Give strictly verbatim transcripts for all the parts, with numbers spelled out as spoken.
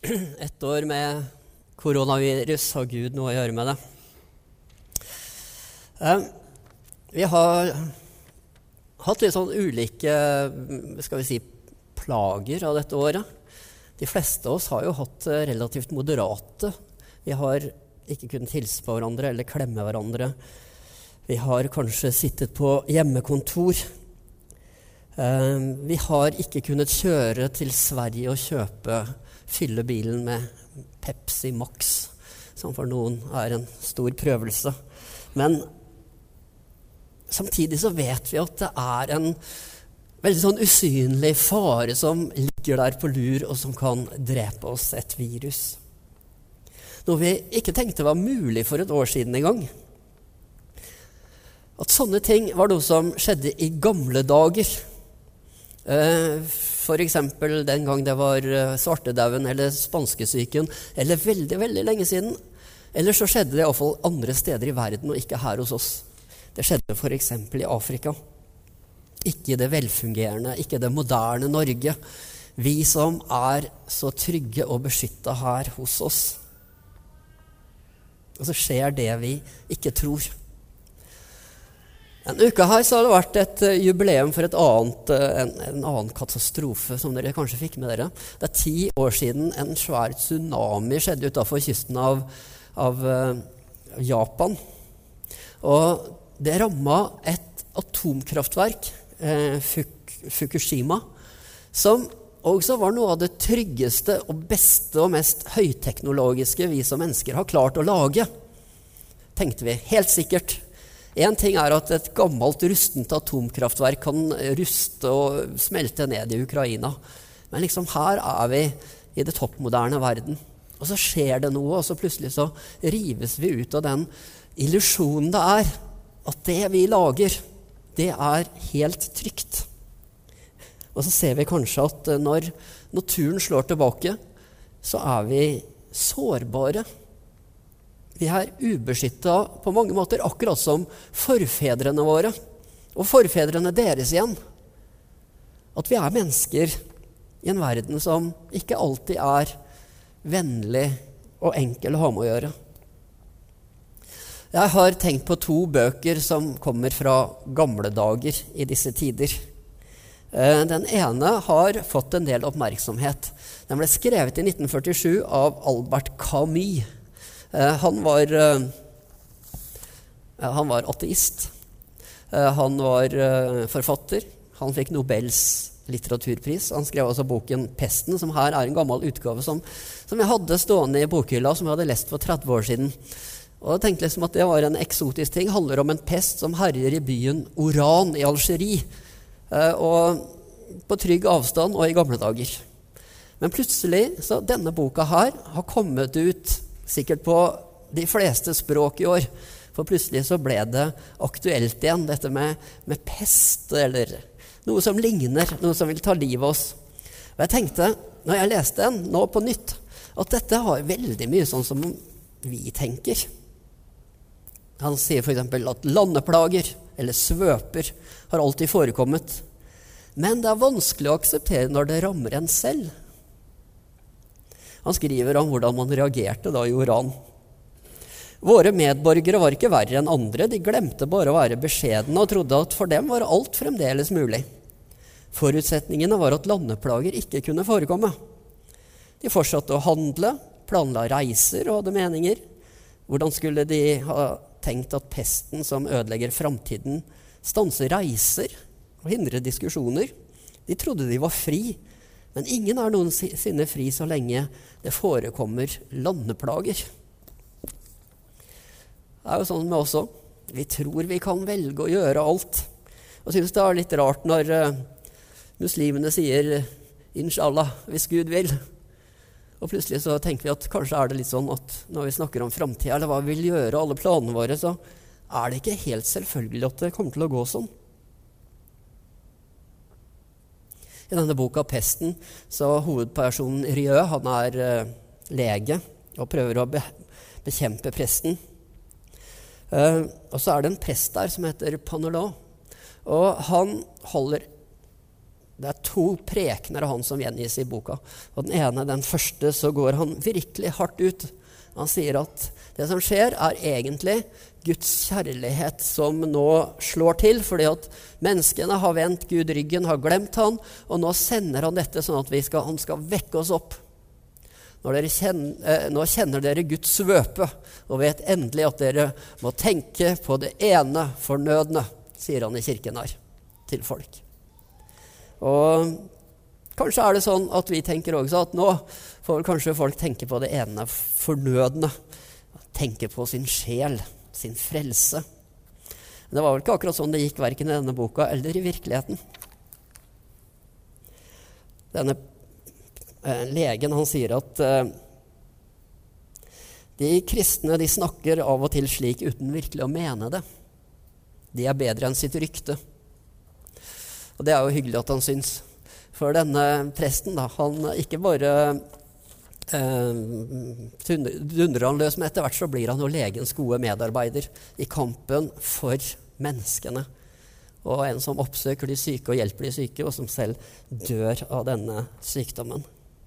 ett år med koronavirus har Gud noe å gjøre med det. Vi har hatt litt sånn ulike, skal vi si, plager av dette året. De fleste av oss har jo hatt relativt moderate. Vi har ikke kunnet hilse på hverandre eller klemme hverandre. Vi har kanskje sittet på hjemmekontor. Vi har ikke kunnet kjøre til Sverige og kjøpe, fylle bilen med Pepsi Max, som for noen er en stor prøvelse. Men samtidig så vet vi at det er en veldig sånn usynlig fare som ligger der på lur, og som kan drepe oss, et virus. Noe vi ikke tenkte var mulig for et år siden en gang. At sånne ting var noe som skjedde i gamle dager. For eksempel den gang det var svartedauden eller spanskesyken, eller veldig, veldig lenge siden. Eller så skjedde det i hvert fall andre steder i verden, og ikke her hos oss. Det skjedde for eksempel i Afrika. Ikke det velfungerende, ikke det moderne Norge. Vi som er så trygge og beskyttet her hos oss. Og så skjer det vi ikke tror. En uke her så har det vært et jubileum for et annet, en, en annen katastrofe som dere kanskje fikk med dere. Det er ti år siden en svær tsunami skjedde utenfor kysten av, av uh, Japan. Og det rammet et atomkraftverk, eh, Fuk Fukushima, som også var noe av det tryggeste og beste og mest høyteknologiske vi som mennesker har klart å lage. Tenkte vi, helt sikkert. En ting er at et gammelt rustent atomkraftverk kan ruste og smelte ned i Ukraina. Men liksom her er vi i det toppmoderne verden. Og så skjer det noe, og så plutselig så rives vi ut av den illusjonen det er. At det vi lager, det er helt trygt. Og så ser vi kanskje at når naturen slår tilbake, så er vi sårbare. Vi er ubeskyttet på mange måter, akkurat som forfedrene våre, og forfedrene deres igjen. At vi er mennesker i en verden som ikke alltid er vennlig og enkel å ha med å gjøre. Jeg har tenkt på to bøker som kommer fra gamle dager i disse tider. Den ene har fått en del oppmerksomhet. Den ble skrevet i nitten førtisju av Albert Camus. Han var, han var ateist. Han var forfatter. Han fikk Nobels litteraturpris. Han skrev også boken Pesten, som her er en gammel utgave som, som jeg hadde stående i bokhylla, som jeg hadde lest for tretti år siden. Og jeg tenkte liksom at det var en eksotisk ting. Det handler om en pest som herjer i byen Oran i Algerie. Og på trygg avstand og i gamle dager. Men plutselig, så denne boka her har kommet ut sikkert på de fleste språk i år. For plutselig så ble det aktuelt igjen, dette med, med pest, eller noe som ligner, noe som vil ta livet av oss. Og jeg tenkte, når jeg leste den nå på nytt, at dette har veldig mye sånn som vi tenker. Han sier for eksempel at landeplager eller svøper har alltid forekommet. Men det er vanskelig å akseptere når det rammer en selv. Han skriver om hvordan man reagerte da i Oran. Våre medborgere var ikke verre enn andre. De glemte bare å være beskjedne og trodde at for dem var alt fremdeles mulig. Forutsetningene var at landeplager ikke kunne forekomme. De fortsatte å handle, planla reiser og hadde meninger. Hvordan skulle de ha tenkt at pesten som ødelegger fremtiden stanser reiser og hindrer diskusjoner? De trodde de var fri, men ingen er noensinne fri så lenge det forekommer landeplager. Det er jo sånn med oss også. Vi tror vi kan velge å gjøre alt. Og synes det er litt rart når uh, muslimene sier inshallah, hvis Gud vil. Og plutselig så tenker vi at kanskje er det litt sånn at når vi snakker om fremtiden, eller hva vi vil gjøre, alle planene våre, så er det ikke helt selvfølgelig at det kommer til å gå sånn. I denne boka Pesten, så hovedpersonen Rieu, han er uh, lege og prøver å be bekjempe presten. Uh, og så er det en prest der som heter Panelas. Og han holder Det er to prekener av han som gjengis i boka. Og den ene, den første, så går han virkelig hardt ut. Han sier at det som skjer er egentlig Guds kjærlighet som nå slår til, fordi at menneskene har vendt Gud ryggen, har glemt han, og nå sender han dette sånn at vi skal, han skal vekke oss opp. Når dere kjenner, eh, nå kjenner dere Guds svøpe, og vet endelig at dere må tenke på det ene fornødne, sier han i kirken her, til folk. Og kanskje er det sånn at vi tenker også at nå får kanskje folk tenke på det ene fornødne, tenke på sin sjel, sin frelse. Men det var vel ikke akkurat sånn det gikk hverken i denne boka eller i virkeligheten. Denne eh, legen, han sier at eh, de kristne, de snakker av og til slik uten virkelig å mene det. De er bedre enn sitt rykte. Og det er jo hyggelig at han syns. For denne presten, da, han ikke bare eh, dundrer han løs, men etter hvert så blir han jo legens gode medarbeider i kampen for menneskene. Og en som oppsøker de syke og hjelper de syke, og som selv dør av denne sykdommen.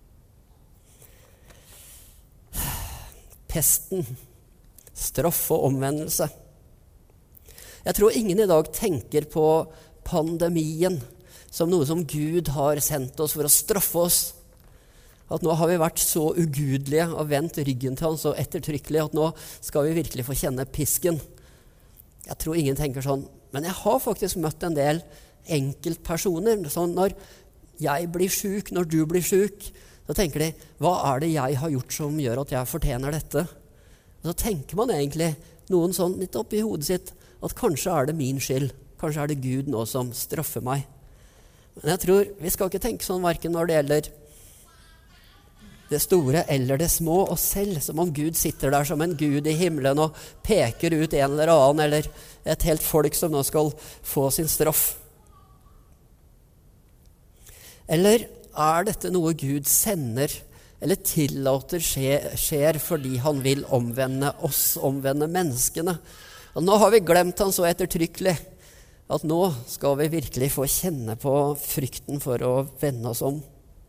Pesten, straff og omvendelse. Jeg tror ingen i dag tenker på pandemien som noe som Gud har sendt oss for å straffe oss. At nå har vi vært så ugudelige og vendt ryggen til han så ettertrykkelig at nå skal vi virkelig få kjenne pisken. Jeg tror ingen tenker sånn, men jeg har faktisk møtt en del enkeltpersoner. Sånn når jeg blir syk, når du blir syk, så tenker de, hva er det jeg har gjort som gjør at jeg fortjener dette? Og så tenker man egentlig noen sånn litt opp i hodet sitt, at kanskje er det min skyld. Kanskje er det Gud nå som straffer meg. Men jeg tror vi skal ikke tenke sånn hverken når det gjelder det store eller det små, og selv som om Gud sitter der som en Gud i himmelen og peker ut en eller annen, eller et helt folk som nå skal få sin straff. Eller er dette noe Gud sender eller tillater skjer, skjer fordi han vil omvende oss, omvende menneskene? Og nå har vi glemt han så ettertrykkelig at nå skal vi virkelig få kjenne på frykten for å vende oss om.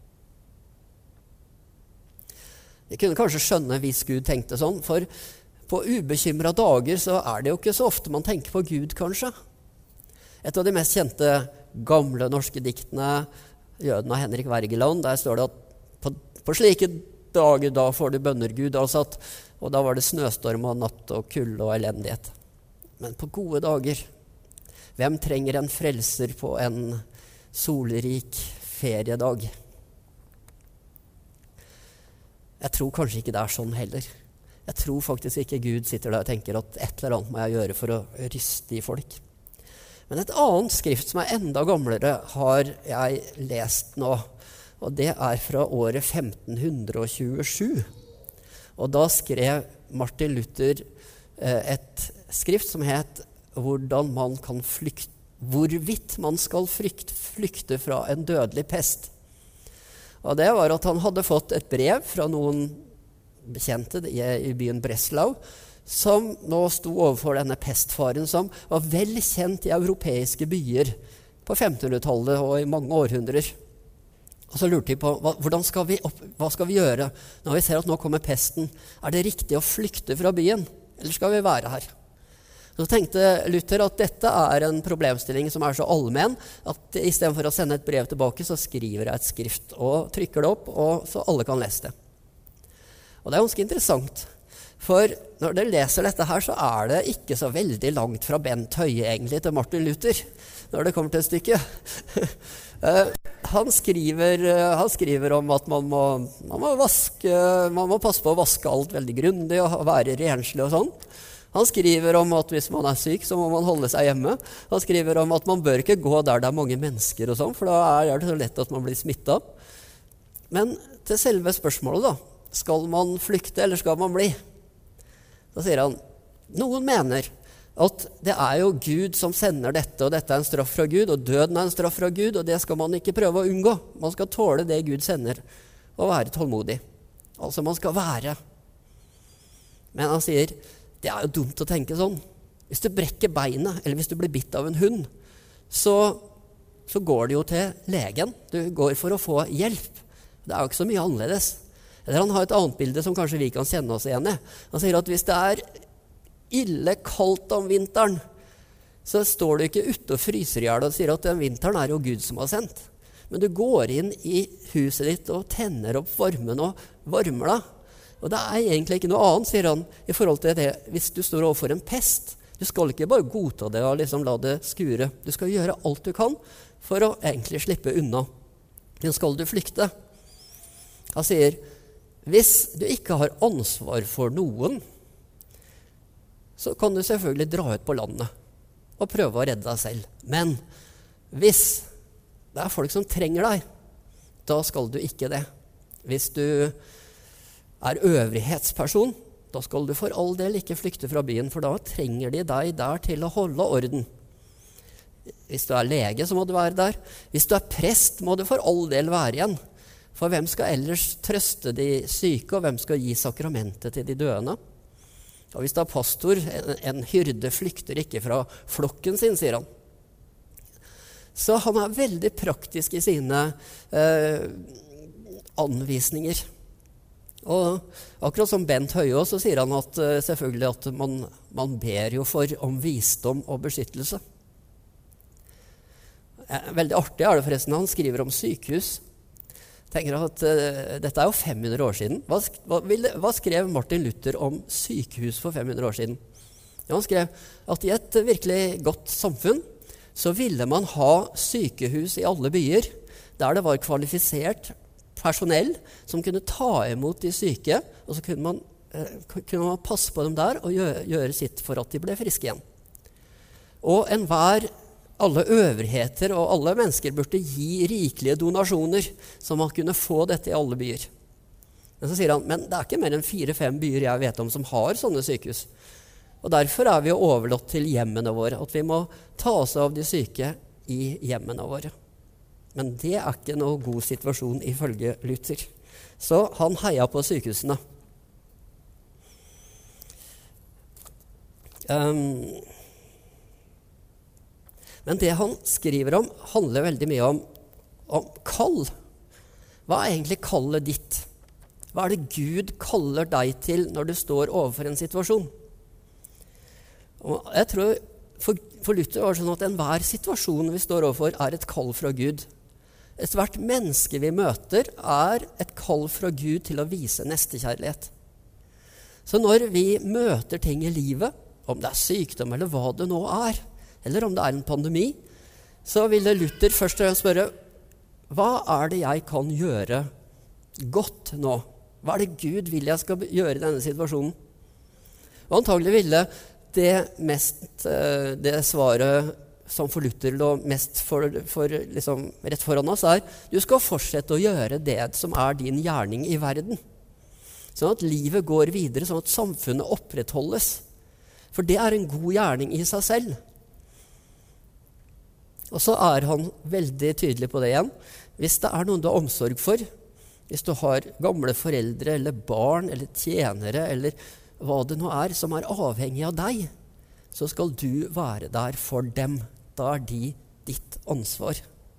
Vi kunne kanskje skjønne hvis Gud tenkte sånn, for på ubekymrede dager så er det jo ikke så ofte man tenker på Gud, kanskje. Et av de mest kjente gamle norske diktene, Jøden av Henrik Wergeland, der står det at på, på slike dager da får du bønner Gud, altså at, og da var det snøstorm og natt og kulde og elendighet. Men på gode dager, hvem trenger en frelser på en solrik feriedag? Jeg tror kanskje ikke det er sånn heller. Jeg tror faktisk ikke Gud sitter der og tenker at et eller annet må jeg gjøre for å ryste i folk. Men et annet skrift som er enda gamlere har jeg lest nå, og det er fra året femten tjuesju. Og da skrev Martin Luther et skrift som het hvordan man kan flykte, hvorvidt man skal flykte, flykte fra en dødelig pest. Og det var at han hadde fått et brev fra noen bekjente i, i byen Breslau, som nå sto overfor denne pestfaren som var vel kjent i europeiske byer på femtenhundretallet og i mange århundrer. Og så lurte de på, hva, hvordan skal vi opp, hva skal vi gjøre når vi ser at nå kommer pesten? Er det riktig å flykte fra byen, eller skal vi være her? Så tenkte Luther at dette er en problemstilling som er så allmenn, at i stedet for å sende et brev tilbake, så skriver jeg et skrift og trykker det opp, og så alle kan lese det. Og det er ganske interessant, for når dere leser dette her, så er det ikke så veldig langt fra Bent Høie egentlig til Martin Luther, når det kommer til et stykke. han, skriver, han skriver om at man må, man må, vaske, man må passe på å vaske alt veldig grundig og være renslig og sånn. Han skriver om at hvis man er syk, så må man holde seg hjemme. Han skriver om at man bør ikke gå der det er mange mennesker og sånn, for da er det så lett at man blir smittet. Men til selve spørsmålet da, skal man flykte eller skal man bli? Da sier han, noen mener at det er jo Gud som sender dette, og dette er en straff fra Gud, og døden er en straff fra Gud, og det skal man ikke prøve å unngå. Man skal tåle det Gud sender, og være tålmodig. Altså man skal være. Men han sier, det er jo dumt å tenke sånn. Hvis du brekker beinet, eller hvis du blir bitt av en hund, så så går du jo til legen. Du går for å få hjelp. Det er jo ikke så mye annerledes. Eller han har et annet bilde som kanskje vi kan kjenne oss igjen i. Han sier at hvis det er ille kaldt om vinteren, så står du ikke ute og fryser i hjel og sier at den vinteren er jo Gud som har sendt. Men du går inn i huset ditt og tenner opp varmen og varmer deg. Og det er egentlig ikke noe annet, sier han, i forhold til det hvis du står overfor en pest. Du skal ikke bare godta det og liksom la det skure. Du skal gjøre alt du kan for å egentlig slippe unna. Men skal du flykte? Han sier, hvis du ikke har ansvar for noen, så kan du selvfølgelig dra ut på landet og prøve å redde deg selv. Men hvis det er folk som trenger deg, da skal du ikke det. Hvis du er øvrighetsperson, da skal du for all del ikke flykte fra byen, for da trenger de deg der til å holde orden. Hvis du er lege, så må du være der. Hvis du er prest, må du for all del være igjen. For hvem skal ellers trøste de syke, og hvem skal gi sakramentet til de døende? Og hvis du er pastor, en, en hyrde flykter ikke fra flokken sin, sier han. Så han er veldig praktisk i sine eh, anvisninger. Og akkurat som Bent Høie også, så sier han at uh, selvfølgelig at man, man ber jo for om visdom og beskyttelse. Eh, veldig artig er det forresten, han skriver om sykehus. Tenker at uh, dette er jo fem hundre år siden. Hva, hva, ville, hva skrev Martin Luther om sykehus for fem hundre år siden? Ja, han skrev at i et virkelig godt samfunn så ville man ha sykehus i alle byer, der det var kvalifisert personell som kunne ta imot de syke, og så kunne man, eh, kunne man passe på dem der og gjøre, gjøre sitt for at de ble friske igjen. Og enhver, alle øvrigheter og alle mennesker burde gi rikelige donasjoner, så man kunne få dette i alle byer. Men så sier han, men det er ikke mer enn fire-fem byer jeg vet om som har sånne sykehus. Og derfor er vi jo overlatt til hjemmene våre, at vi må ta oss av de syke i hjemmene våre. Men det er ikke noe god situasjon ifølge Luther. Så han heia på sykehusene. Um, men det han skriver om, handler veldig mye om, om kall. Hva er egentlig kallet ditt? Hva er det Gud kaller deg til når du står overfor en situasjon? Og jeg tror for, for Luther var det sånn at enhver situasjon vi står overfor er et kall fra Gud. Et hvert menneske vi møter er et kall fra Gud til å vise nestekjærlighet. Så når vi møter ting i livet, om det er sykdom eller hva det nå er, eller om det er en pandemi, så ville Luther først og fremst spørre, hva er det jeg kan gjøre godt nå? Hva er det Gud vil jeg skal gjøre i denne situasjonen? Og antagelig ville det, mest, det svaret som for Luther lå mest for, for, liksom, rett foran oss, er du skal fortsette å gjøre det som er din gjerning i verden. Sånn at livet går videre, sånn at samfunnet opprettholdes. For det er en god gjerning i seg selv. Og så er han veldig tydelig på det igjen. Hvis det er noen du har omsorg for, hvis du har gamle foreldre eller barn eller tjenere eller hva det nå er som er avhengig av deg, så skal du være der for dem. Da er de ditt ansvar.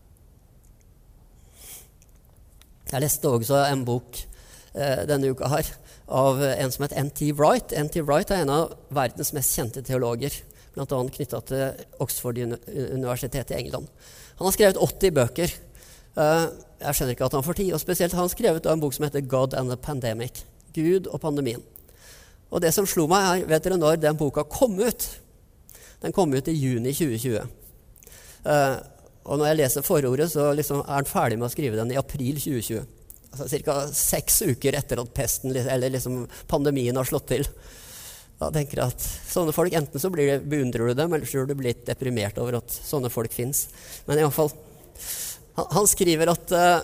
Jeg leste også en bok eh, denne uka her av en som heter N T Wright. N T Wright er en av verdens mest kjente teologer, blant annet knyttet til Oxford-universitetet i England. Han har skrevet åtti bøker. Eh, jeg skjønner ikke at han får tid, og spesielt har han skrevet en bok som heter God and the Pandemic. Gud og pandemien. Og det som slo meg er, vet dere når den boka kom ut? Den kom ut i juni tjue tjue. Uh, og når jeg leser forordet, så liksom er han ferdig med å skrive den i april tjue tjue. Altså cirka seks uker etter at pesten, eller liksom pandemien har slått til. Da tenker jeg at sånne folk, enten så blir det, beundrer du dem, eller så blir du litt deprimert over at sånne folk finnes. Men i hvert fall, han, han skriver at uh,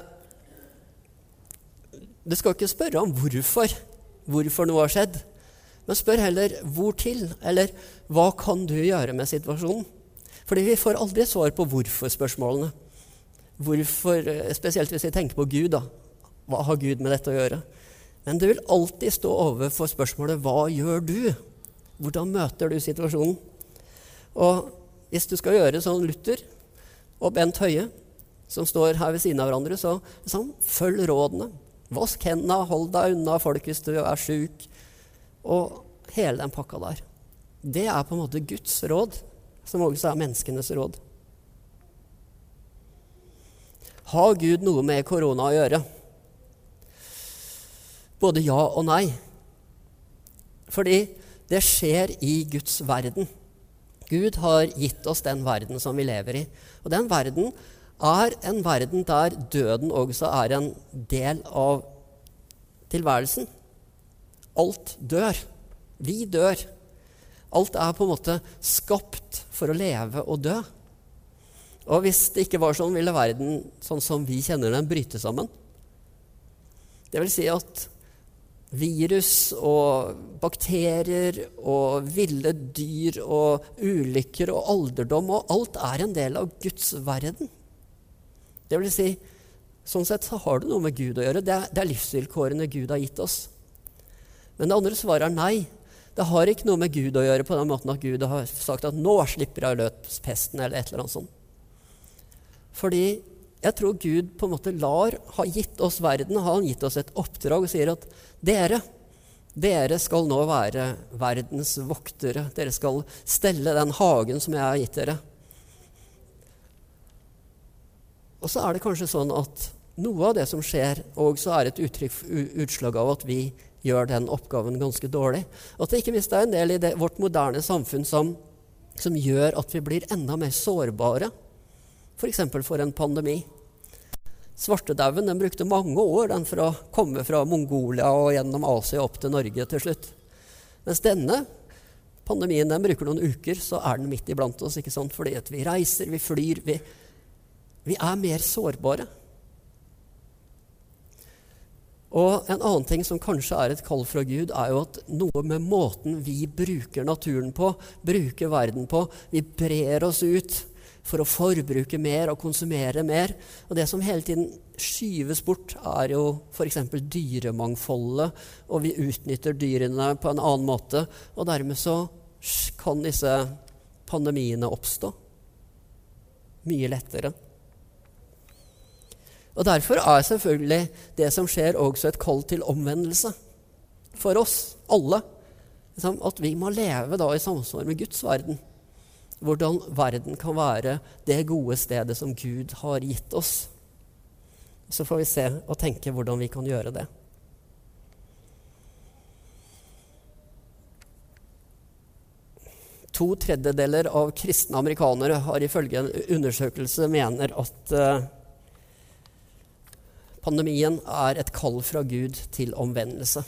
du skal ikke spørre om hvorfor, hvorfor noe har skjedd. Men spør heller hvor til, eller hva kan du gjøre med situasjonen? Fordi vi får aldri svar på hvorfor-spørsmålene. Hvorfor, spesielt hvis vi tenker på Gud, da. Hva har Gud med dette å gjøre? Men du vil alltid stå overfor spørsmålet, hva gjør du? Hvordan møter du situasjonen? Og hvis du skal gjøre sånn Luther, og Bent Høie, som står her ved siden av hverandre, så sånn, følg rådene. Vask hendene, hold deg unna folk hvis du er syk. Og hele den pakka der. Det er på en måte Guds råd, som også er menneskenes råd. Har Gud noe med korona å gjøre? Både ja og nei. Fordi det skjer i Guds verden. Gud har gitt oss den verden som vi lever i. Og den verden er en verden der døden også er en del av tilværelsen. Alt dør. Vi dør. Alt er på en måte skapt for å leve og dø. Og hvis det ikke var sånn, ville verden, sånn som vi kjenner den, bryte sammen. Det vil si at virus og bakterier og ville dyr og ulykker og alderdom og alt er en del av Guds verden. Det vil si, sånn sett så har det noe med Gud å gjøre. Det er, det er livsvilkårene Gud har gitt oss. Men det andre svaret er nei. Det har ikke noe med Gud å gjøre på den måten at Gud har sagt at nå slipper jeg løs pesten eller et eller annet sånt. Fordi jeg tror Gud på en måte lar, har gitt oss verden, har han gitt oss et oppdrag og sier at dere, dere skal nå være verdens voktere. Dere skal stelle den hagen som jeg har gitt dere. Og så er det kanskje sånn at noe av det som skjer også er et uttrykk, utslag av at vi gjør den oppgaven ganske dårlig. Og at det ikke minst er en del i det, vårt moderne samfunn som, som gjør at vi blir enda mer sårbare. For eksempel for en pandemi. Svartedauden, den brukte mange år den for å komme fra Mongolia og gjennom Asia opp til Norge til slutt. Mens denne pandemien, den bruker noen uker, så er den midt iblant oss, ikke sant? Fordi at vi reiser, vi flyr, vi, vi er mer sårbare. Og en annen ting som kanskje er et kall fra Gud, er jo at noe med måten vi bruker naturen på, bruker verden på, vi brer oss ut for å forbruke mer og konsumere mer. Og det som hele tiden skyves bort er jo for eksempel dyremangfoldet, og vi utnytter dyrene på en annen måte, og dermed så kan disse pandemiene oppstå mye lettere. Og derfor er selvfølgelig det som skjer også et kall til omvendelse for oss alle, at vi må leve da i samsvar med Guds verden. Hvordan verden kan være det gode stedet som Gud har gitt oss. Så får vi se og tenke hvordan vi kan gjøre det. To tredjedeler av kristne amerikanere har ifølge en undersøkelse mener at uh, pandemien er et kall fra Gud til omvendelse.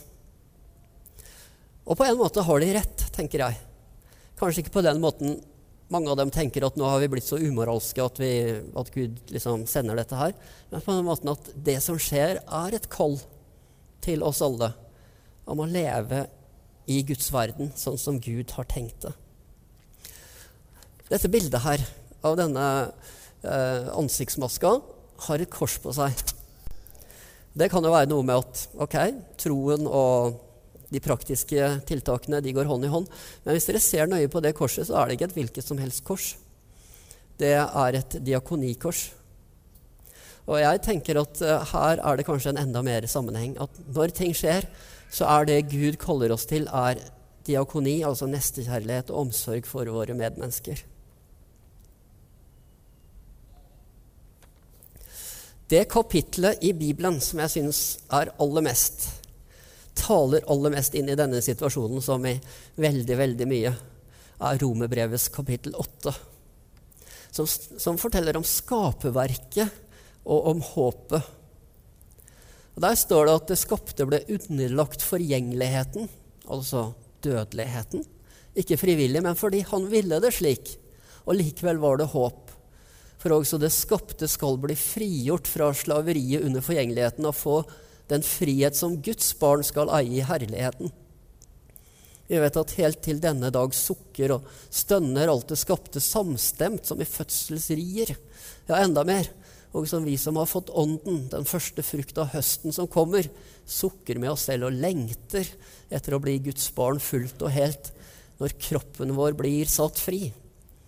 Og på en måte har de rett, tenker jeg. Kanskje ikke på den måten mange av dem tenker at nå har vi blitt så umoralske at, vi, at Gud liksom sender dette her. Men på den måten at det som skjer er et kall til oss alle om å leve i Guds verden sånn som Gud har tenkt det. Dette bildet her av denne eh, ansiktsmaska har et kors på seg. Det kan jo være noe med at ok, troen og de praktiske tiltakene, de går hånd i hånd. Men hvis dere ser nøye på det korset, så er det ikke et hvilket som helst kors. Det er et diakonikors. Og jeg tenker at uh, her er det kanskje en enda mer sammenheng. At når ting skjer, så er det Gud kaller oss til, er diakoni, altså nestekjærlighet og omsorg for våre medmennesker. Det kapitlet i Bibelen som jeg synes er aller mest taler aller mest inn i denne situasjonen som i veldig, veldig mye, er Romerbrevets kapittel åtte, som, som forteller om skaperverket og om håpet. Og der står det at det skapte ble underlagt forgjengeligheten, altså dødeligheten, ikke frivillig, men fordi han ville det slik, og likevel var det håp. For også det skapte skal bli frigjort fra slaveriet under forgjengeligheten og få den frihet som Guds barn skal eie i herligheten. Vi vet at helt til denne dag sukker og stønner alt det skapte samstemt som i fødselsrier. Ja, enda mer. Og som vi som har fått ånden, den første frukt av høsten som kommer, sukker med oss selv og lengter etter å bli Guds barn fullt og helt når kroppen vår blir satt fri.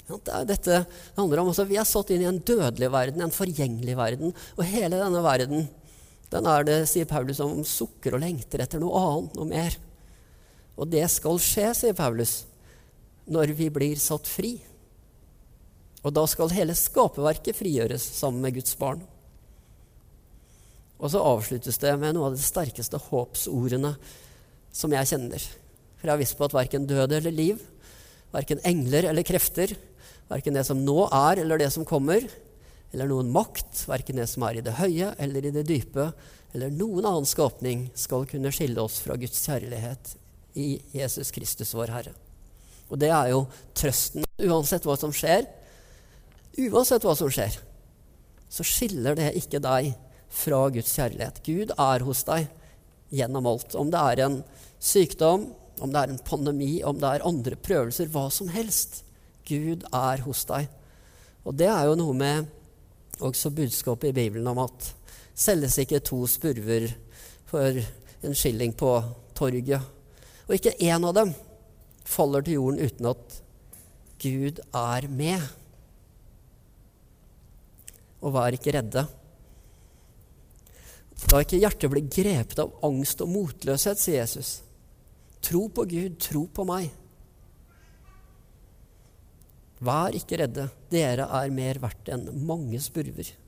Dette handler om, altså, vi er satt inn i en dødelig verden, en forgjengelig verden, og hele denne verden, den er det, sier Paulus, som sukker og lengter etter noe annet, noe mer. Og det skal skje, sier Paulus, når vi blir satt fri. Og da skal hele skaperverket frigjøres sammen med Guds barn. Og så avsluttes det med noe av de sterkeste håpsordene som jeg kjenner. For jeg har visst på at hverken død eller liv, hverken engler eller krefter, hverken det som nå er eller det som kommer, eller noen makt, hverken det som er i det høye eller i det dype, eller noen annen skapning skal kunne skille oss fra Guds kjærlighet i Jesus Kristus vår Herre. Og det er jo trøsten. Uansett hva som skjer, uansett hva som skjer, så skiller det ikke deg fra Guds kjærlighet. Gud er hos deg gjennom alt. Om det er en sykdom, om det er en pandemi, om det er andre prøvelser, hva som helst. Gud er hos deg. Og det er jo noe med også budskapet i Bibelen om at selges ikke to spurver for en skilling på torget. Og ikke en av dem faller til jorden uten at Gud er med. Og vær ikke redde. Da ikke hjertet blir grepet av angst og motløshet, sier Jesus. Tro på Gud, tro på meg. Vær ikke redde, dere er mer verdt enn mange spurver.